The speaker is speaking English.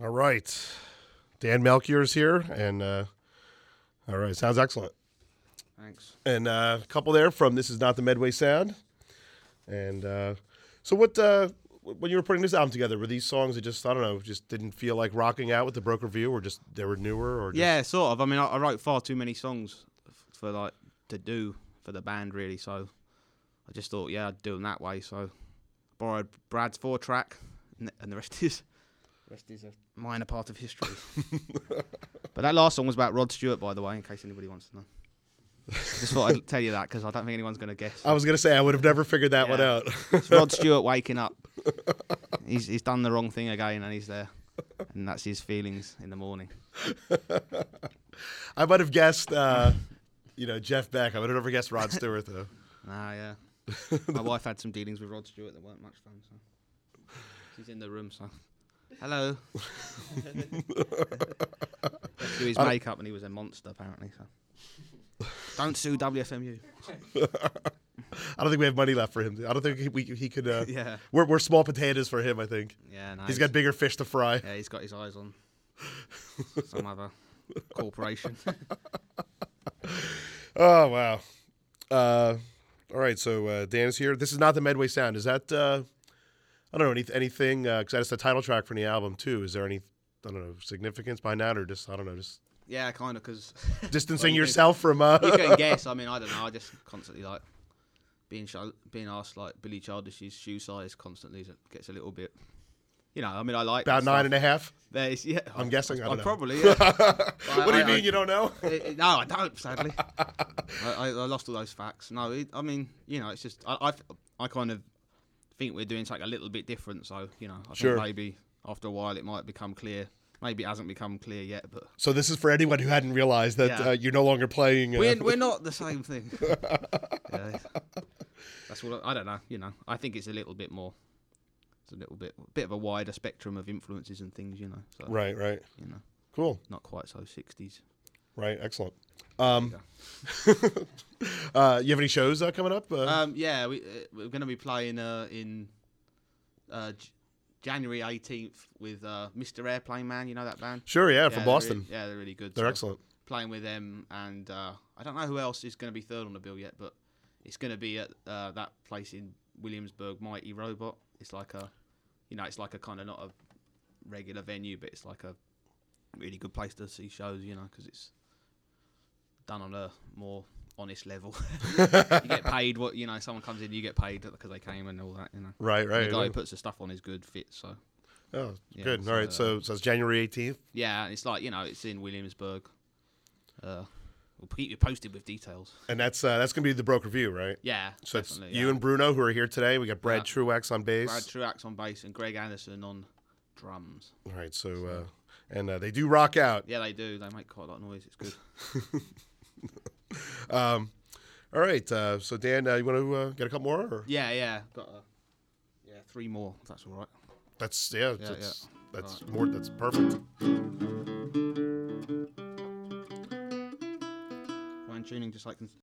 All right. Dan Melchior's here, and all right, sounds excellent. Thanks. And a couple there from This Is Not the Medway Sound. And so what, when you were putting this album together, were these songs that just, I don't know, just didn't feel like rocking out with the Broke Review, or just they were newer? Or just... Yeah, sort of. I mean, I wrote far too many songs for like to do for the band, really. So I just thought, yeah, I'd do them that way. So borrowed Brad's 4-track, and the rest is a minor part of history. But that last song was about Rod Stewart, by the way, in case anybody wants to know. Just thought I'd tell you that because I don't think anyone's going to guess. I was going to say, I would have never figured that one out. It's Rod Stewart waking up. He's done the wrong thing again, and he's there. And that's his feelings in the morning. I might have guessed, Jeff Beck. I would have never guessed Rod Stewart, though. Nah, yeah. My wife had some dealings with Rod Stewart that weren't much fun, so she's in the room, so... Hello. Do his makeup, and he was a monster, apparently, so... Don't sue WFMU. I don't think we have money left for him. I don't think he could... Yeah. We're small potatoes for him, I think. Yeah, no. He's got bigger fish to fry. Yeah, he's got his eyes on some other corporation. Oh, wow. All right, so Dan's here. This Is Not the Medway Sound. Is that, I don't know, anything, because that's the title track for the album, too. Is there any, I don't know, significance behind that, or just, I don't know, just... Yeah, kind of, because... Distancing yourself from... You can guess. I mean, I don't know. I just constantly, like, being asked, like, Billy Childish's shoe size constantly gets a little bit... You know, I mean, I like... About 9.5? Yeah, I'm guessing, I don't know. Probably, yeah. What do you mean you don't know? No, I don't, sadly. I lost all those facts. No, I mean, you know, it's just... I kind of think we're doing something a little bit different, so, you know, I think maybe after a while it might become clear. Maybe it hasn't become clear yet, but... So this is for anyone who hadn't realized that you're no longer playing... We're not the same thing. Yeah. That's what I don't know, you know. I think it's a little bit more... It's a little bit of a wider spectrum of influences and things, you know. So, right. You know. Cool. Not quite so 60s. Right, excellent. You have any shows coming up? Yeah, we're going to be playing in January 18th with Mr. Airplane Man. You know that band? Sure, yeah, from Boston. They're really good. They're excellent. Playing with them, and I don't know who else is going to be third on the bill yet, but it's going to be at that place in Williamsburg, Mighty Robot. It's like it's like a kind of not a regular venue, but it's like a really good place to see shows, you know, because it's done on a more honest level. You get paid what, you know, someone comes in, you get paid because they came and all that, you know. Right. And the guy who puts the stuff on is good fit, so. Oh, yeah, good. All right, so it's January 18th? Yeah, it's like, you know, it's in Williamsburg. We'll keep you posted with details. And that's going to be the Broke Review, right? Yeah, so it's you and Bruno who are here today. We got Brad Truax on bass. Brad Truax on bass and Greg Anderson on drums. All right, so and they do rock out. Yeah, they do. They make quite a lot of noise. It's good. All right, so Dan, you want to get a couple more? Or? Yeah. Got 3 more, if that's all right. That's more. That's perfect. Fine tuning, just like